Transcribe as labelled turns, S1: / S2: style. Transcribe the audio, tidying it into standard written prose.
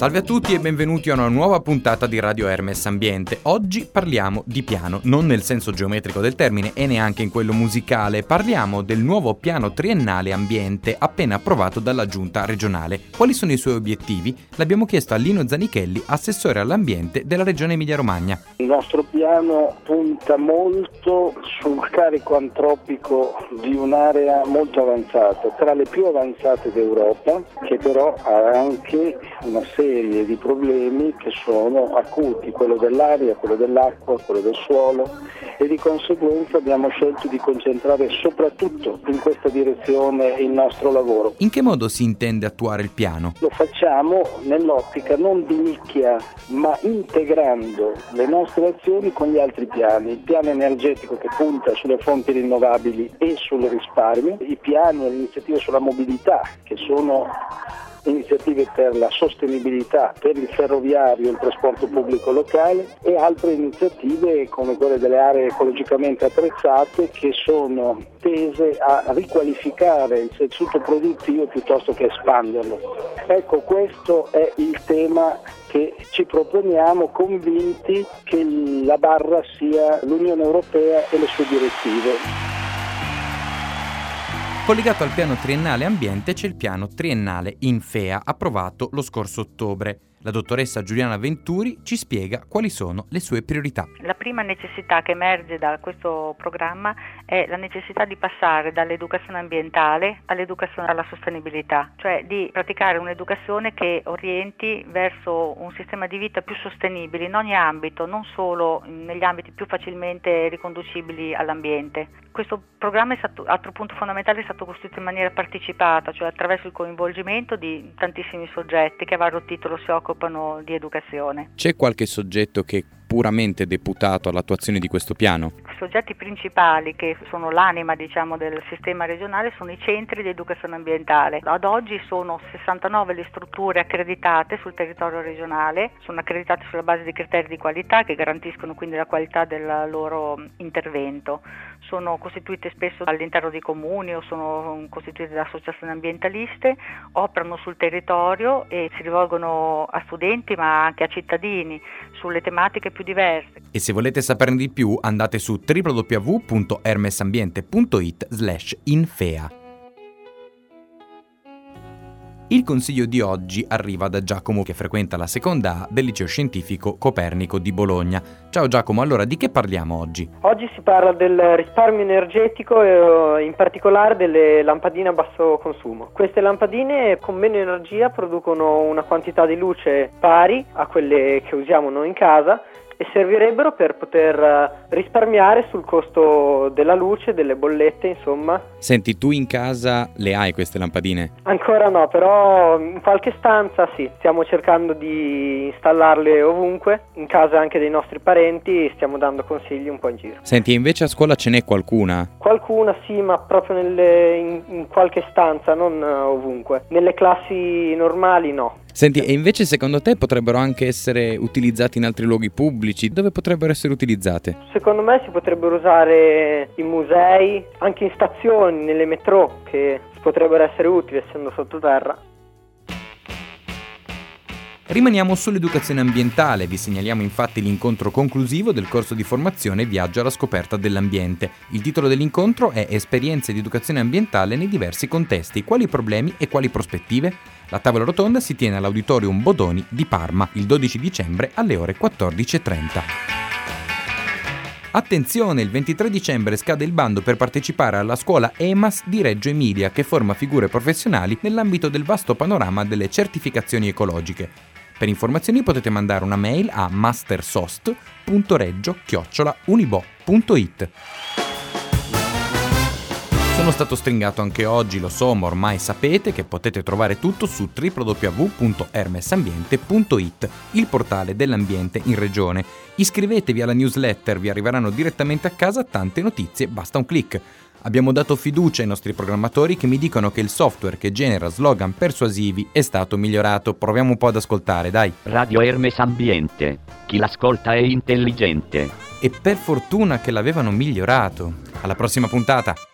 S1: Salve a tutti e benvenuti a una nuova puntata di Radio Hermes Ambiente. Oggi parliamo di piano, non nel senso geometrico del termine e neanche in quello musicale. Parliamo del nuovo piano triennale ambiente appena approvato dalla giunta regionale. Quali sono i suoi obiettivi? L'abbiamo chiesto a Lino Zanichelli, assessore all'ambiente della regione Emilia-Romagna.
S2: Il nostro piano punta molto sul carico antropico di un'area molto avanzata, tra le più avanzate d'Europa, che però ha anche una serie di problemi che sono acuti, quello dell'aria, quello dell'acqua, quello del suolo, e di conseguenza abbiamo scelto di concentrare soprattutto in questa direzione il nostro lavoro.
S1: In che modo si intende attuare il piano?
S2: Lo facciamo nell'ottica non di nicchia, ma integrando le nostre azioni con gli altri piani. Il piano energetico che punta sulle fonti rinnovabili e sul risparmio, i piani e le iniziative sulla mobilità, che sono iniziative per la sostenibilità, per il ferroviario e il trasporto pubblico locale, e altre iniziative come quelle delle aree ecologicamente attrezzate, che sono tese a riqualificare il tessuto produttivo piuttosto che espanderlo. Ecco, questo è il tema che ci proponiamo, convinti che la barra sia l'Unione Europea e le sue direttive.
S1: Collegato al piano triennale ambiente c'è il piano triennale Infea, approvato lo scorso ottobre. La dottoressa Giuliana Venturi ci spiega quali sono le sue priorità.
S3: La prima necessità che emerge da questo programma è la necessità di passare dall'educazione ambientale all'educazione alla sostenibilità, cioè di praticare un'educazione che orienti verso un sistema di vita più sostenibile in ogni ambito, non solo negli ambiti più facilmente riconducibili all'ambiente. Questo programma, altro punto fondamentale, è stato costruito in maniera partecipata, cioè attraverso il coinvolgimento di tantissimi soggetti che a vario titolo si occupano di educazione.
S1: C'è qualche soggetto che è puramente deputato all'attuazione di questo piano?
S3: I soggetti principali, che sono l'anima del sistema regionale, sono i centri di educazione ambientale. Ad oggi sono 69 le strutture accreditate sul territorio regionale, sono accreditate sulla base di criteri di qualità che garantiscono quindi la qualità del loro intervento. Sono costituite spesso all'interno di comuni o sono costituite da associazioni ambientaliste, operano sul territorio e si rivolgono a studenti ma anche a cittadini sulle tematiche più diverse.
S1: E se volete saperne di più andate su www.hermesambiente.it/infea. Il consiglio di oggi arriva da Giacomo, che frequenta la seconda A del liceo scientifico Copernico di Bologna. Ciao Giacomo, allora di che parliamo oggi?
S4: Oggi si parla del risparmio energetico e in particolare delle lampadine a basso consumo. Queste lampadine con meno energia producono una quantità di luce pari a quelle che usiamo noi in casa e servirebbero per poter risparmiare sul costo della luce, delle bollette, insomma.
S1: Senti, tu in casa le hai queste lampadine?
S4: Ancora no, però in qualche stanza sì, stiamo cercando di installarle ovunque, in casa anche dei nostri parenti, stiamo dando consigli un po' in giro.
S1: Senti, invece a scuola ce n'è qualcuna?
S4: Qualcuna sì, ma proprio in qualche stanza, non ovunque. Nelle classi normali no.
S1: Senti, e invece secondo te potrebbero anche essere utilizzati in altri luoghi pubblici? Dove potrebbero essere utilizzate?
S4: Secondo me si potrebbero usare in musei, anche in stazioni, nelle metro, che potrebbero essere utili essendo sottoterra.
S1: Rimaniamo sull'educazione ambientale, vi segnaliamo infatti l'incontro conclusivo del corso di formazione Viaggio alla scoperta dell'ambiente. Il titolo dell'incontro è Esperienze di educazione ambientale nei diversi contesti, quali problemi e quali prospettive? La tavola rotonda si tiene all'Auditorium Bodoni di Parma il 12 dicembre alle ore 14:30. Attenzione, il 23 dicembre scade il bando per partecipare alla scuola EMAS di Reggio Emilia, che forma figure professionali nell'ambito del vasto panorama delle certificazioni ecologiche. Per informazioni potete mandare una mail a mastersost.reggio@unibo.it. Sono stato stringato anche oggi, lo so, ma ormai sapete che potete trovare tutto su www.hermesambiente.it, il portale dell'ambiente in regione. Iscrivetevi alla newsletter, vi arriveranno direttamente a casa tante notizie, basta un click. Abbiamo dato fiducia ai nostri programmatori che mi dicono che il software che genera slogan persuasivi è stato migliorato. Proviamo un po' ad ascoltare, dai.
S5: Radio Hermes Ambiente. Chi l'ascolta è intelligente.
S1: E per fortuna che l'avevano migliorato. Alla prossima puntata.